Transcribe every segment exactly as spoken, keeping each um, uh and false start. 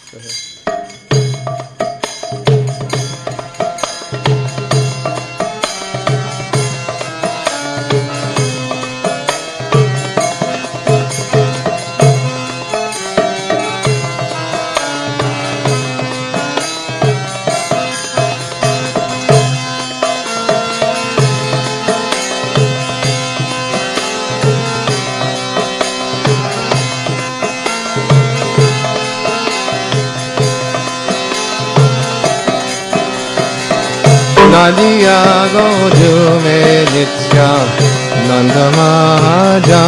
Nadiya Goju me Nitya Nanda Mahaja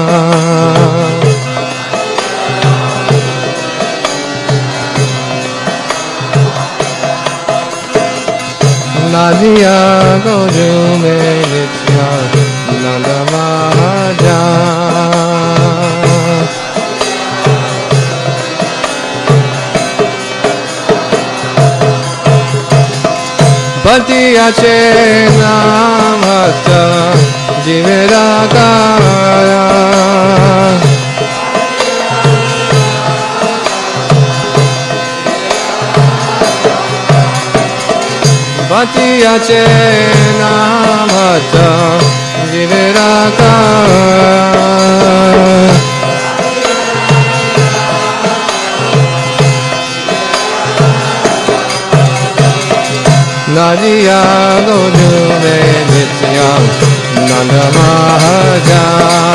Nadiya Goju me Nitya Nanda Mahaja Bhatiya Chena Bhakta Jivera Kaya Bhatiya Chena Bhakta Jivera Kaya Nadiya Goju me Nitya Nanda Mahaja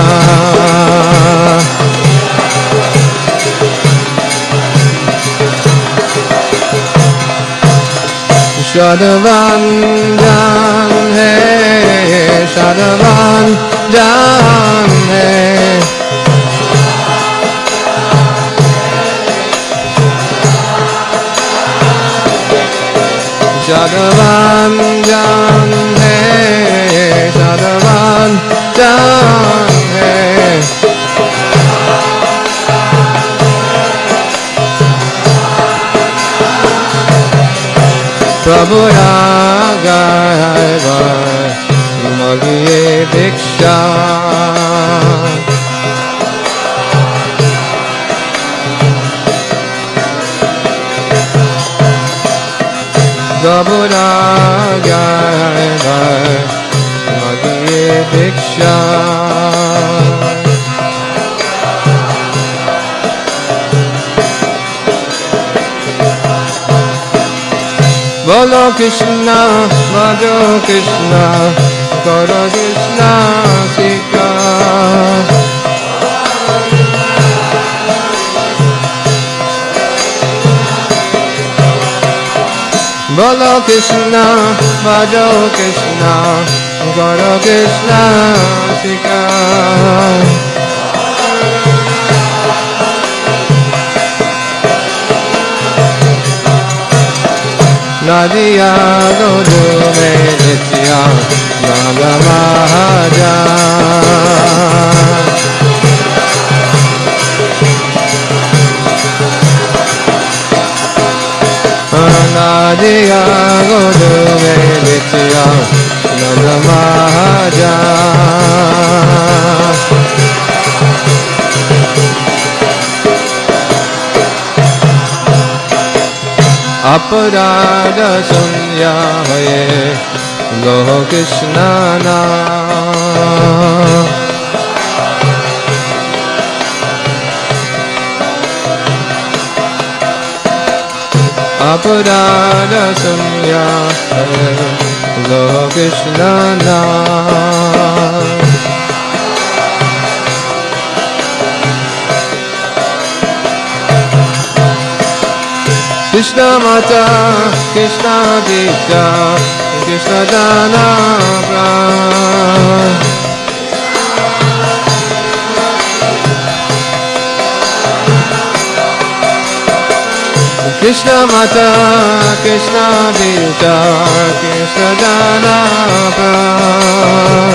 Shadavan Jan hai Shadavan Jan hai Shadavan Jan hai Shadavan Jan hai Prabhu Raga hai Vai Magiye Diksha Prabhu Raga hai Vai Magiye Diksha Bolo Krishna, Bhajo Krishna, Gaura Krishna, Sika. Bolo Krishna, Bhajo Krishna, Gaura Krishna, Sika. Nadiya Goju me Nitya Nanda Mahaja Nadiya Goju me Nitya Nanda Mahaja Aparada sunya hoye Goho Krishna na Aparada sunya hoye Goho Krishna na Krishna Mata, Krishna Dita, Krishna Dana Pran. Krishna Mata, Krishna Dita, Krishna Dana Pran.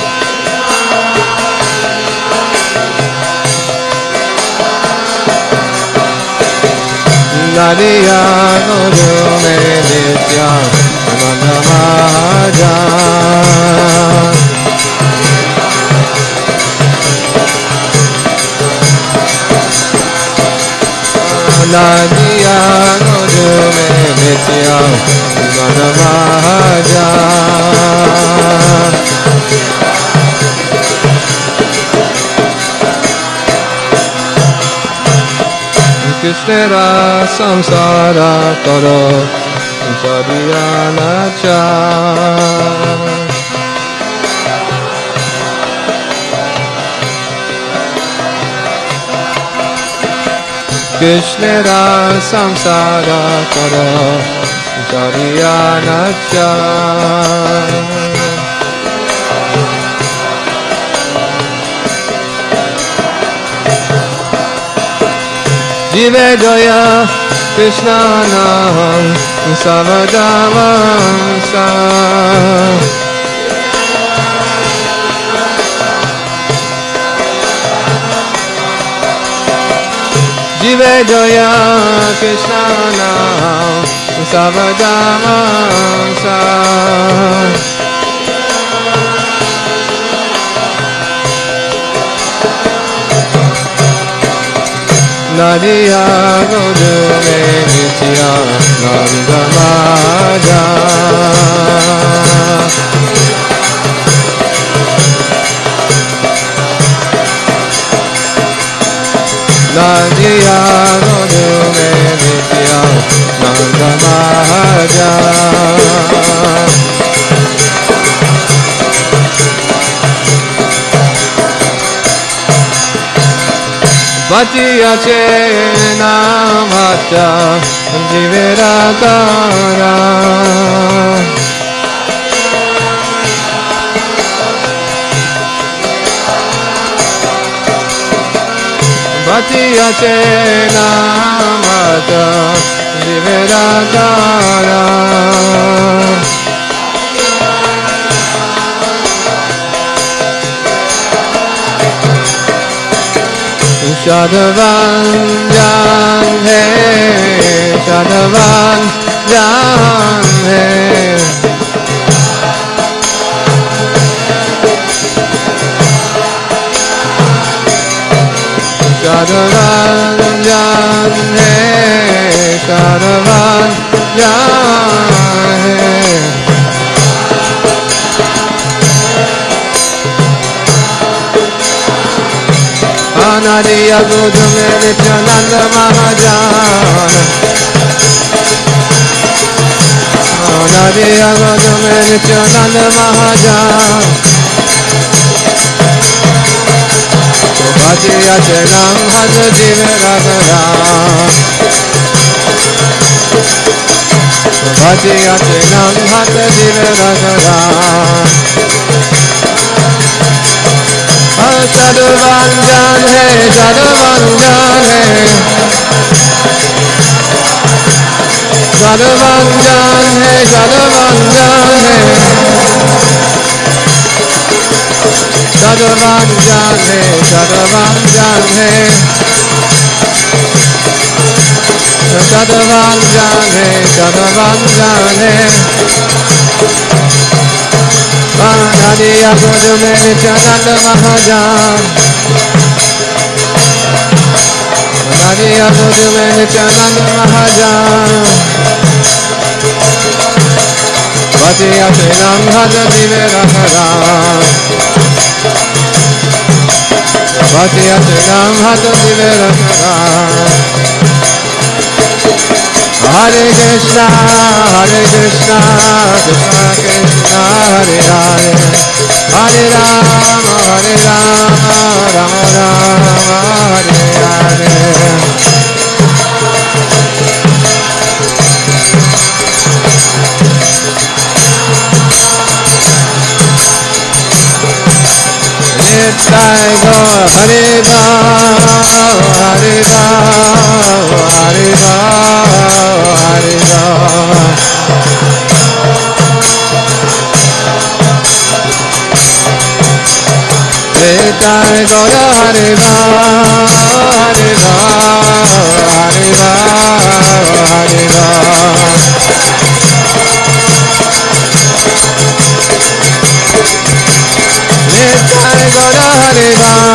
Nadiya Goju me Nitya Nanda Mahaja Nadia Guru Nitya Manamaja Krishna Samsara Karo Sadhyanacha Krishna Samsara Karo Sadhyanacha Jive Jaya Krishna Nam Savadavansa Jive Jaya Krishna Nam Savadavansa Nadia Guru Nitya Nandamaja Nadia Guru Nitya Nandamaja Bhatiya Chena Bhatta Jivera Kara Bhatiya Chena Bhatta Jivera Kara Shadavan Jan Hai, Shadavan Jan Hai, Shadavan Jan Hai, Shadavan Jan Hai. Anadiya Gudame Nityananda Mahajana Anadiya Gudame Nityananda Mahajana Bhatiya Chenam Hata Jivera Kara Bhatiya Chenam Hata Jivera Kara Shadavan Jan Hai, Shadavan Jan Hai, Shadavan Jan Hai, Shadavan Jan Hai, Shadavan Jan Hai, Shadavan Jan Hai, Shadavan Jan Hai, Shadavan Jan Hai. Anadiya Guru Nityananda Mahajana Anadiya Guru Nityananda Mahajana Bhatiya Chenam Hata Jivera Kara Bhatiya Chenam Hata Jivera Kara Hare Krishna, Hare Krishna, Krishna Krishna, Hare Hare, Hare Rama, Hare Rama, Rama Rama, Hare Hare. Nitai Gaur Hare Rama, Hare Rama, Hare Rama, Hare Rama. Nitai Gaur Hare Rama, Hare Rama, Hare Rama, Hare Rama. Nitai Gaur Hare Rama,